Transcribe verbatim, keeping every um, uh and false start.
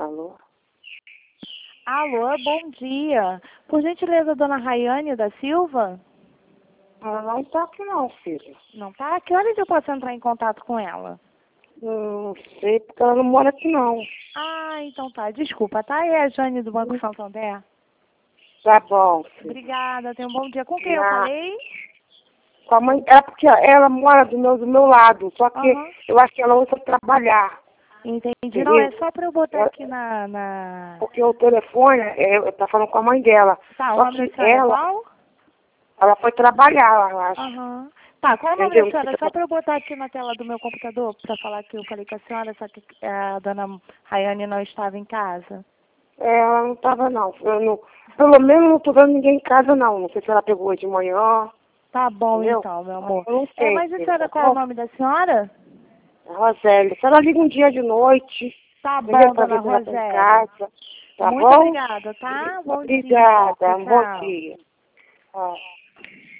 Alô? Alô, bom dia. Por gentileza, dona Rayane da Silva? Ela não está aqui não, filho. Não tá? Que horas eu posso entrar em contato com ela? Não sei, porque ela não mora aqui não. Ah, então tá. Desculpa, tá? É a Jane do Banco Santander? Tá bom, filho. Obrigada, tenha um bom dia. Com quem eu Ah, falei? com a mãe, é porque ela mora do meu, do meu lado, só que Aham. eu acho que ela usa trabalhar. Entendi. Entendeu? Não, é só pra eu botar Eu- aqui na... na... Porque o telefone, é, tá falando com a mãe dela. Tá, o Só nome da que senhora é ela, qual? ela foi trabalhar, eu acho. Aham. Tá, qual é o nome da Entendeu? senhora? Só pra eu botar aqui na tela do meu computador pra falar que eu falei com a senhora, só que a dona Rayane não estava em casa. É, ela não tava não. Eu não. Pelo menos não tô vendo ninguém em casa não. Não sei se ela pegou de manhã, Tá bom, entendeu? então, meu amor. Eu não É, sei, mas a filho, senhora, tá qual é o bom? nome da senhora? Rosélia, se ela liga um dia de noite, Tá entendeu? bom, Pra dona ver se ela tá em Rosélia. casa, tá Muito bom? obrigada, tá? Bom dia. Obrigada, Tchau, um bom tchau. dia. Ó.